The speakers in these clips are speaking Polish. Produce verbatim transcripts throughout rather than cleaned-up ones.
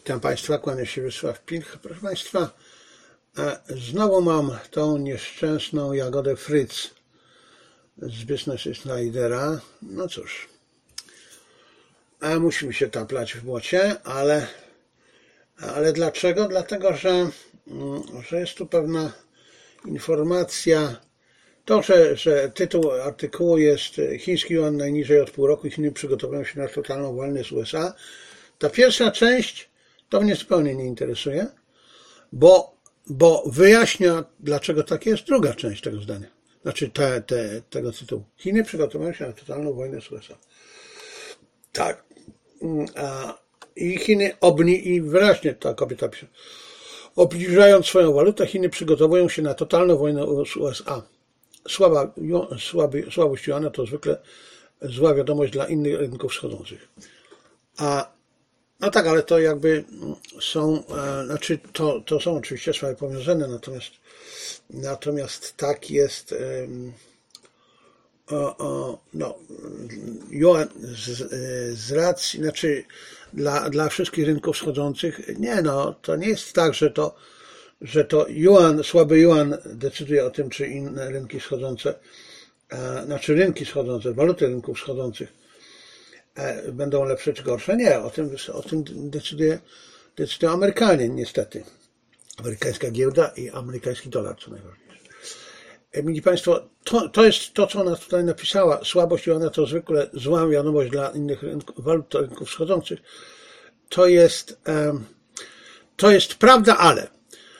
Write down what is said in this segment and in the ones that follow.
Witam Państwa, kłania się Wiesław Pilch. Proszę Państwa, znowu mam tą nieszczęsną Jagodę Fritz z Business Insidera. No cóż, musimy się taplać w błocie, ale, ale dlaczego? Dlatego, że, że jest tu pewna informacja. To, że, że tytuł artykułu jest chiński juan najniżej od pół roku i Chiny przygotowują się na totalną wojnę z U S A. Ta pierwsza część to mnie zupełnie nie interesuje, bo, bo wyjaśnia, dlaczego tak jest druga część tego zdania. Znaczy te, te, tego tytułu. Chiny przygotowują się na totalną wojnę z U S A. Tak. A, I Chiny obni, i wyraźnie ta kobieta pisze, obniżając swoją walutę, Chiny przygotowują się na totalną wojnę z U S A. Słaba, słaby, słabość juana to zwykle zła wiadomość dla innych rynków wschodzących. A, no tak, ale to jakby są, e, znaczy to, to są oczywiście sprawy powiązane, natomiast, natomiast tak jest, e, o, o, no, juan z, z racji, znaczy dla, dla wszystkich rynków wschodzących, nie no, to nie jest tak, że to że to juan, słaby juan decyduje o tym, czy inne rynki wschodzące, e, znaczy rynki wschodzące, waluty rynków wschodzących e, będą lepsze czy gorsze. Nie, o tym, o tym decyduje, decydują Amerykanie, niestety. Amerykańska giełda i amerykański dolar, co najważniejsze. E, Mili Państwo, to, to jest to, co ona tutaj napisała. Słabość juana to zwykle zła wiadomość dla innych rynków, walut rynków wschodzących. To jest, e, to jest prawda, ale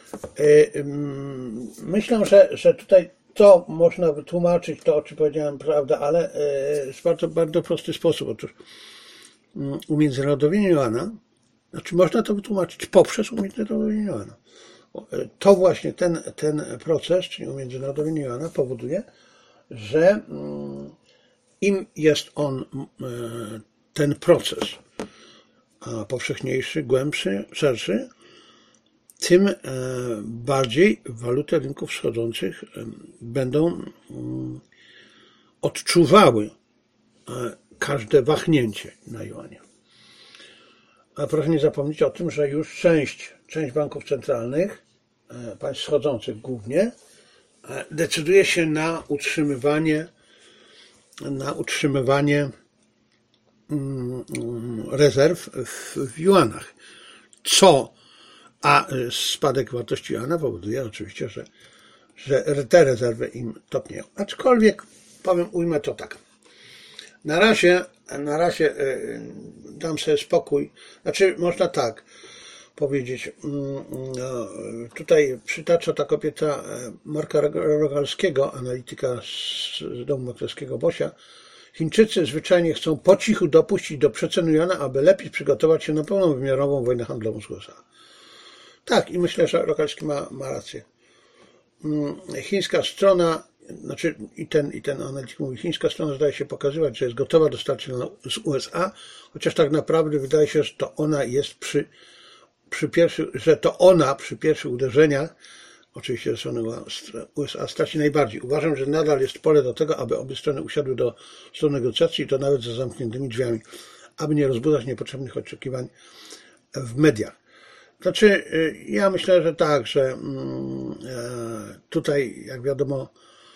myślę, że, że tutaj to można wytłumaczyć, to o czym powiedziałem, prawda, ale w bardzo, bardzo prosty sposób. Otóż umiędzynarodowienie juana, znaczy można to wytłumaczyć poprzez umiędzynarodowienie juana. To właśnie ten, ten proces, czyli umiędzynarodowienie juana powoduje, że im jest on, ten proces powszechniejszy, głębszy, szerszy, tym bardziej waluty rynków wschodzących będą odczuwały każde wahnięcie na juanie. A proszę nie zapomnieć o tym, że już część, część banków centralnych, państw wschodzących głównie, decyduje się na utrzymywanie, na utrzymywanie rezerw w, w juanach, co a spadek wartości juana powoduje oczywiście, że, że te rezerwy im topnieją. Aczkolwiek, powiem, ujmę to tak. Na razie, na razie dam sobie spokój. Znaczy, można tak powiedzieć. Tutaj przytacza ta kobieta Marka Rogalskiego, analityka z domu maklerskiego Bosia. Chińczycy zwyczajnie chcą po cichu dopuścić do przeceny juana, aby lepiej przygotować się na pełną wymiarową wojnę handlową z U S A. Tak, i myślę, że Rogalski ma, ma rację. Chińska strona, znaczy i ten, i ten analityk mówi, chińska strona zdaje się pokazywać, że jest gotowa do starcia z U S A, chociaż tak naprawdę wydaje się, że to ona jest przy, przy pierwszych, że to ona przy pierwszych uderzeniach, oczywiście ze strony U S A, straci najbardziej. Uważam, że nadal jest pole do tego, aby obie strony usiadły do stołu negocjacji i to nawet za zamkniętymi drzwiami, aby nie rozbudzać niepotrzebnych oczekiwań w mediach. Znaczy, ja myślę, że tak, że tutaj, jak wiadomo,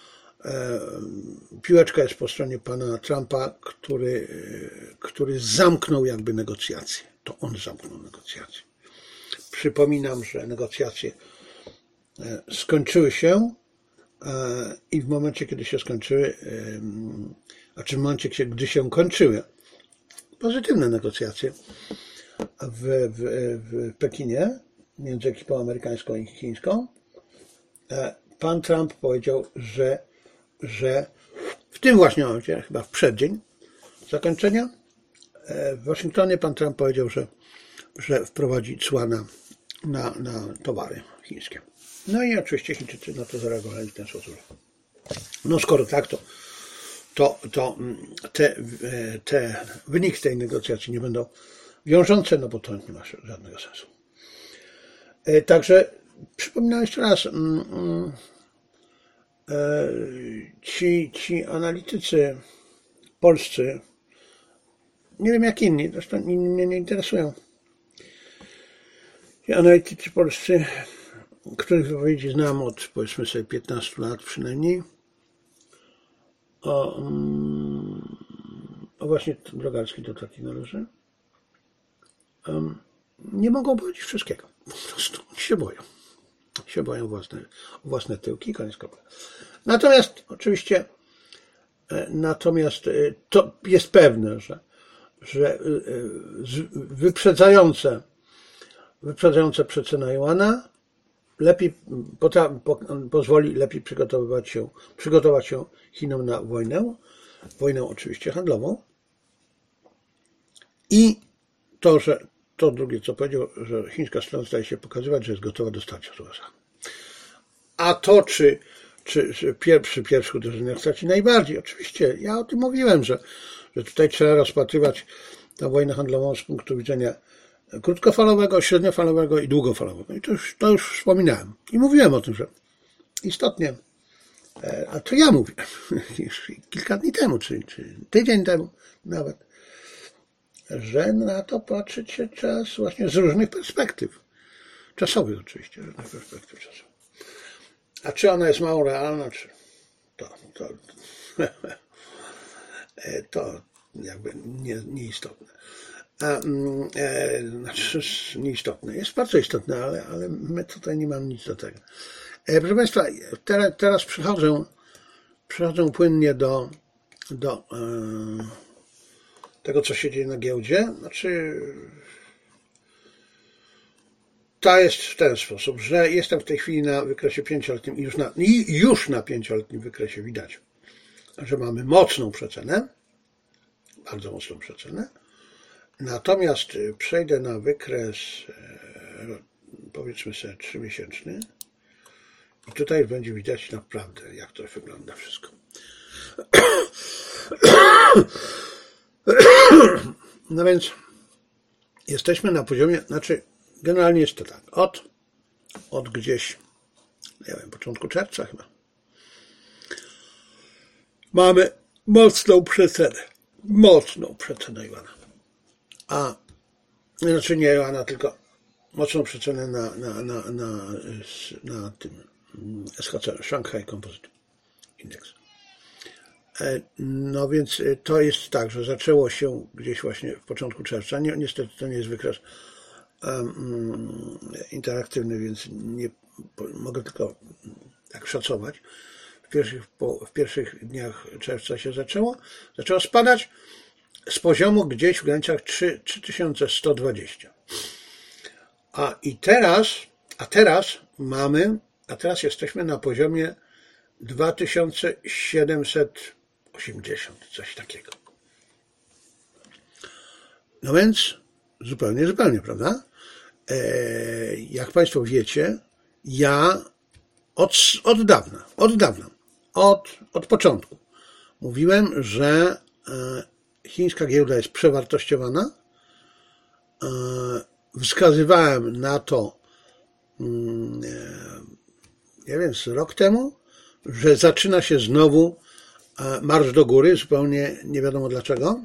piłeczka jest po stronie pana Trumpa, który, który zamknął jakby negocjacje. To on zamknął negocjacje. Przypominam, że negocjacje skończyły się i w momencie, kiedy się skończyły, znaczy w momencie, gdy się kończyły pozytywne negocjacje, W, w, w Pekinie między ekipą amerykańską i chińską, pan Trump powiedział, że, że w tym właśnie momencie, chyba w przeddzień zakończenia, w Waszyngtonie pan Trump powiedział, że, że wprowadzi cła na, na, na towary chińskie. No i oczywiście Chińczycy na to zareagowali w ten sposób. No skoro tak, to, to, to te, te wyniki tej negocjacji nie będą wiążące, no bo to nie ma żadnego sensu. Także przypominam jeszcze raz, ci, ci analitycy polscy, nie wiem jak inni, zresztą inni mnie nie interesują, Analitycy polscy, których wypowiedzi znam od, powiedzmy sobie, piętnastu lat przynajmniej, o, o właśnie Drogalski do taki należy, um, nie mogą powiedzieć wszystkiego. Po prostu się boją. Się boją własne, własne tyłki, koniec kropka. Natomiast oczywiście natomiast to jest pewne, że, że wyprzedzające wyprzedzające przecena juana lepiej po, po, pozwoli lepiej przygotowywać się, przygotować się Chinom na wojnę, wojnę oczywiście handlową. I to, że to drugie, co powiedział, że chińska strona staje się pokazywać, że jest gotowa do starcia z U S A. A to, czy, czy, czy przy pierwszych uderzeniach straci najbardziej, oczywiście, ja o tym mówiłem, że, że tutaj trzeba rozpatrywać tę wojnę handlową z punktu widzenia krótkofalowego, średniofalowego i długofalowego. I to już, to już wspominałem. I mówiłem o tym, że istotnie, a to ja mówiłem już kilka dni temu, czy, czy tydzień temu nawet, że na to patrzeć się trzeba właśnie z różnych perspektyw. Czasowych oczywiście, różnych perspektyw czasowych. A czy ona jest mało realna, czy to, to, to jakby nie, nieistotne. A, e, znaczy nieistotne. Jest bardzo istotne, ale, ale my tutaj nie mamy nic do tego. E, proszę Państwa, teraz, teraz przechodzę, przechodzę płynnie do, do e, tego, co się dzieje na giełdzie. Znaczy, to jest w ten sposób, że jestem w tej chwili na wykresie pięcioletnim i już na, i już na pięcioletnim wykresie widać, że mamy mocną przecenę, bardzo mocną przecenę. Natomiast przejdę na wykres, powiedzmy sobie, trzymiesięczny i tutaj będzie widać naprawdę, jak to wygląda wszystko. No więc jesteśmy na poziomie, znaczy generalnie jest to tak, od, od gdzieś, nie wiem, początku czerwca chyba, mamy mocną przecenę, mocną przecenę juana. A, znaczy nie juana, tylko mocną przecenę na, na, na, na, na tym S H C, Shanghai Composite Index. No więc to jest tak, że zaczęło się gdzieś właśnie w początku czerwca. Nie, niestety to nie jest wykres um, interaktywny, więc nie mogę tylko tak szacować. W pierwszych, po, w pierwszych dniach czerwca się zaczęło. Zaczęło spadać z poziomu gdzieś w granicach trzy tysiące sto dwadzieścia. A i teraz, a teraz mamy, a teraz jesteśmy na poziomie dwa tysiące siedemset osiemdziesiąt, coś takiego. No więc zupełnie, zupełnie, prawda? E, jak Państwo wiecie, ja od, od dawna, od dawna, od, od początku mówiłem, że e, chińska giełda jest przewartościowana. E, wskazywałem na to, mm, e, nie wiem, z rok temu, że zaczyna się znowu marsz do góry, zupełnie nie wiadomo dlaczego.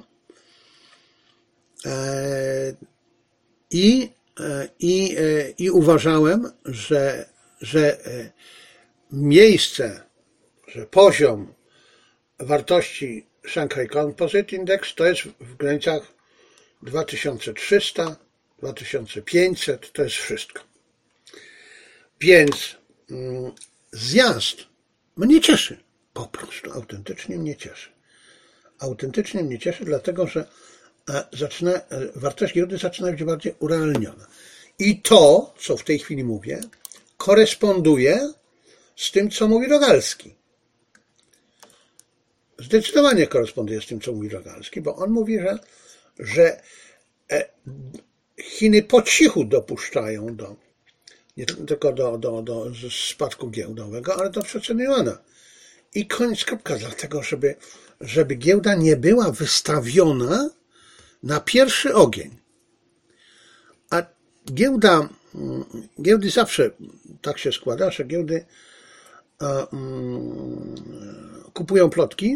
I, i, i uważałem, że, że miejsce, że poziom wartości Shanghai Composite Index to jest w granicach dwa tysiące trzysta, dwa tysiące pięćset, to jest wszystko. Więc zjazd mnie cieszy. Po prostu autentycznie mnie cieszy. Autentycznie mnie cieszy, dlatego że zaczyna, wartość giełdy zaczyna być bardziej urealniona. I to, co w tej chwili mówię, koresponduje z tym, co mówi Rogalski. Zdecydowanie koresponduje z tym, co mówi Rogalski, bo on mówi, że, że Chiny po cichu dopuszczają do, nie tylko do, do, do spadku giełdowego, ale do przeceny juana. I koniec kropka, dlatego żeby, żeby giełda nie była wystawiona na pierwszy ogień. A giełda, giełdy zawsze tak się składa, że giełdy a, um, kupują plotki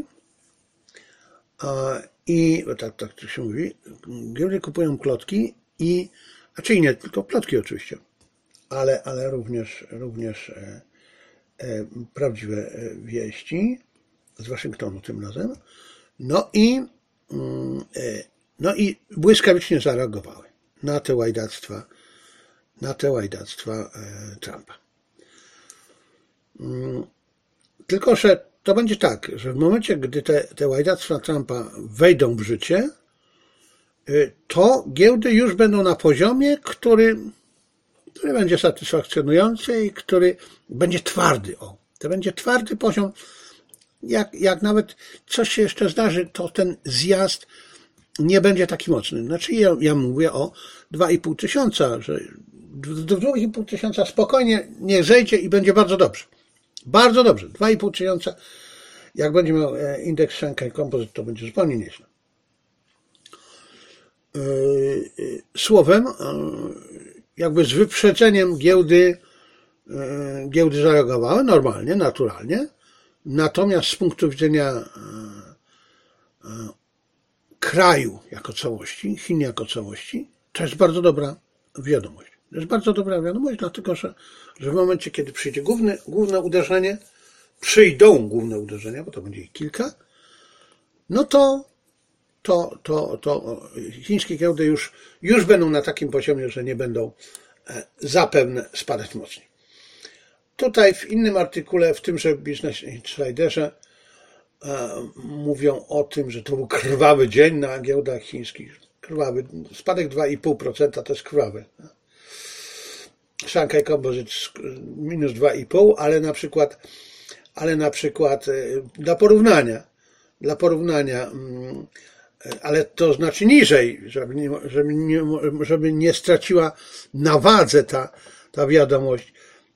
a, i tak, tak to się mówi, giełdy kupują plotki i, znaczy nie tylko plotki oczywiście, ale, ale również, również e, e, prawdziwe wieści z Waszyngtonu tym razem. No i, e, no i błyskawicznie zareagowały na te łajdactwa, na te łajdactwa e, Trumpa. Tylko że to będzie tak, że w momencie, gdy te, te łajdactwa Trumpa wejdą w życie, to giełdy już będą na poziomie, który, który będzie satysfakcjonujący i który będzie twardy. O, to będzie twardy poziom. Jak, jak nawet coś się jeszcze zdarzy, to ten zjazd nie będzie taki mocny. Znaczy ja, ja mówię o dwa i pół tysiąca, że do dwa i pół tysiąca spokojnie nie zejdzie i będzie bardzo dobrze. Bardzo dobrze. dwa i pół tysiąca. Jak będzie miał indeks Shanghai Composite, to będzie zupełnie nieźle. Słowem, jakby z wyprzedzeniem giełdy, giełdy zareagowały normalnie, naturalnie. Natomiast z punktu widzenia kraju jako całości, Chin jako całości, to jest bardzo dobra wiadomość. To jest bardzo dobra wiadomość, dlatego że, że w momencie, kiedy przyjdzie główne, główne uderzenie, przyjdą główne uderzenia, bo to będzie ich kilka, no to, to, to, to chińskie giełdy już, już będą na takim poziomie, że nie będą zapewne spadać mocniej. Tutaj w innym artykule, w tymże Business Insiderze, mówią o tym, że to był krwawy dzień na giełdach chińskich. Krwawy. Spadek dwa i pół procent to jest krwawy. Shanghai Composite minus dwa i pół, ale na przykład, ale na przykład dla porównania, dla porównania, ale to znaczy niżej, żeby nie, żeby nie, żeby nie straciła na wadze ta, ta wiadomość.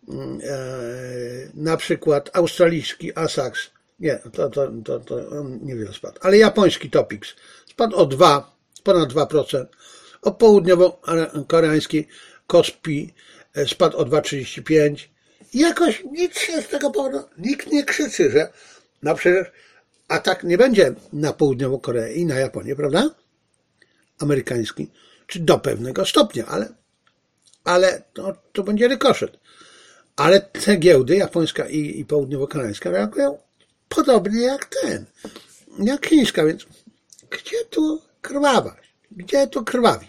Na przykład australijski Asax, nie, to, to, to, to on niewiele spadł, ale japoński Topix spadł o dwa, ponad dwa procent, o południowo-koreański Kospi spadł o dwa przecinek trzydzieści pięć. Jakoś nic się z tego powodu, nikt nie krzyczy, że no przecież atak nie będzie na południową Koreę i na Japonię, prawda? Amerykański, czy do pewnego stopnia, ale, ale to, to będzie rykoszet. Ale te giełdy, japońska i, i południowo-koreańska, reagują podobnie jak ten, jak chińska, więc gdzie tu krwawać? Gdzie tu krwawi?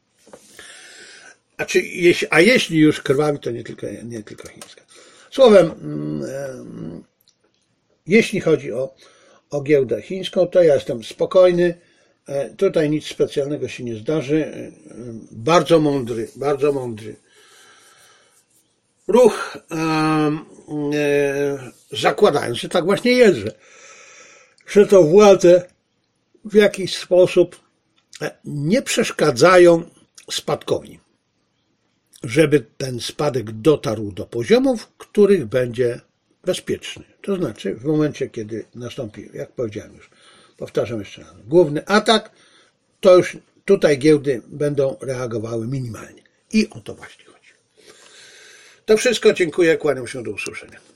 A, czy, a jeśli już krwawi, to nie tylko, nie tylko chińska. Słowem, jeśli chodzi o, o giełdę chińską, to ja jestem spokojny. Tutaj nic specjalnego się nie zdarzy. Bardzo mądry, bardzo mądry ruch, zakładając, że tak właśnie jest, że, że to władze w jakiś sposób nie przeszkadzają spadkowi, żeby ten spadek dotarł do poziomów, których będzie bezpieczny. To znaczy w momencie, kiedy nastąpi, jak powiedziałem już, powtarzam jeszcze raz, główny atak, to już tutaj giełdy będą reagowały minimalnie. I o to właśnie chodzi. To wszystko, dziękuję, kłaniam się, do usłyszenia.